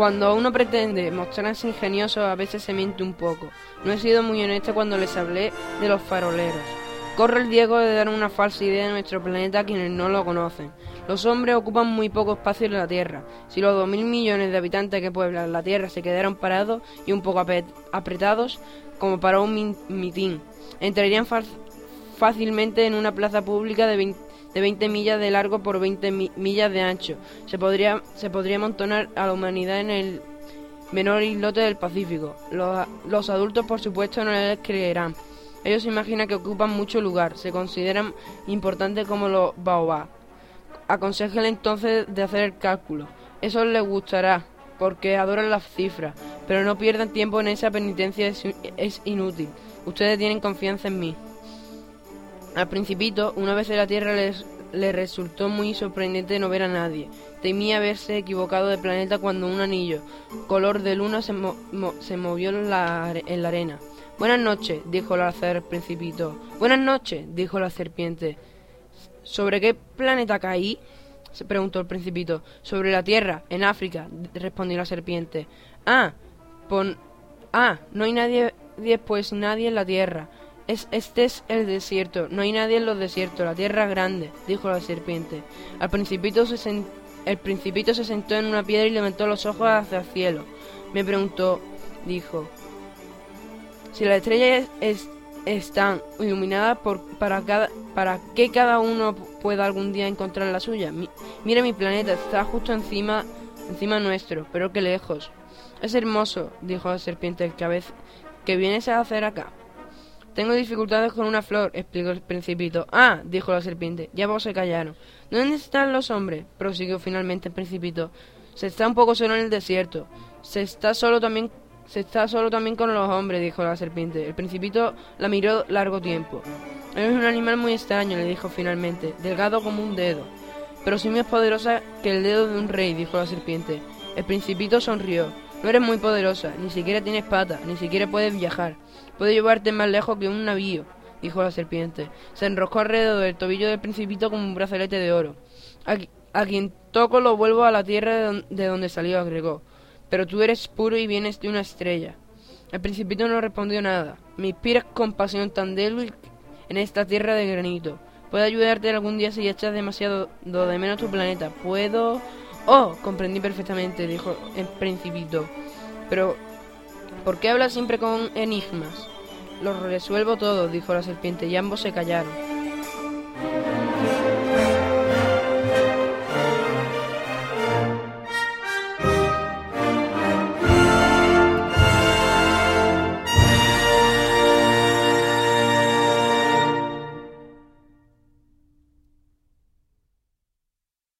Cuando uno pretende mostrarse ingenioso, a veces se miente un poco. No he sido muy honesta cuando les hablé de los faroleros. Corre el riesgo de dar una falsa idea de nuestro planeta a quienes no lo conocen. Los hombres ocupan muy poco espacio en la Tierra. Si los 2.000 millones de habitantes que pueblan la Tierra se quedaran parados y un poco apretados, como para un mitin, entrarían fácilmente en una plaza pública de 20 millas de largo por 20 millas de ancho. Se podría amontonar a la humanidad en el menor islote del Pacífico. Los adultos, por supuesto, no les creerán. Ellos se imaginan que ocupan mucho lugar, se consideran importantes como los baobab. Aconséjale entonces de hacer el cálculo. Eso les gustará, porque adoran las cifras, pero no pierdan tiempo en esa penitencia, es inútil. Ustedes tienen confianza en mí. Al Principito, una vez en la Tierra, le resultó muy sorprendente no ver a nadie. Temía haberse equivocado de planeta cuando un anillo, color de luna, se movió en la arena. «Buenas noches», dijo el Principito. «Buenas noches», dijo la serpiente. «¿Sobre qué planeta caí?», se preguntó el Principito. «Sobre la Tierra, en África», respondió la serpiente. No hay nadie, pues nadie en la Tierra. Este es el desierto, no hay nadie en los desiertos, la Tierra es grande», dijo la serpiente. El Principito se sentó en una piedra y levantó los ojos hacia el cielo. Me preguntó, dijo, «Si las estrellas están iluminadas, para que cada uno pueda algún día encontrar la suya. Mira mi planeta, está justo encima nuestro, pero qué lejos». «Es hermoso», dijo la serpiente, «¿qué vienes a hacer acá?». «Tengo dificultades con una flor», explicó el Principito. «Ah», dijo la serpiente, y ambos se callaron. «¿Dónde están los hombres?», prosiguió finalmente el Principito. «Se está un poco solo en el desierto». Se está solo también con los hombres», dijo la serpiente. El Principito la miró largo tiempo. «Eres un animal muy extraño», le dijo finalmente, «delgado como un dedo». «Pero soy más poderosa que el dedo de un rey», dijo la serpiente. El Principito sonrió. «No eres muy poderosa, ni siquiera tienes patas, ni siquiera puedes viajar. Puedo llevarte más lejos que un navío», dijo la serpiente. Se enroscó alrededor del tobillo del Principito como un brazalete de oro. A quien toco lo vuelvo a la tierra de donde salió», agregó. «Pero tú eres puro y vienes de una estrella». El Principito no respondió nada. «Me inspiras compasión tan débil en esta tierra de granito. Puedo ayudarte algún día si echas demasiado de menos tu planeta. Puedo...» «Oh, comprendí perfectamente», dijo el Principito. «Pero, ¿por qué hablas siempre con enigmas?». «Los resuelvo todos», dijo la serpiente, y ambos se callaron.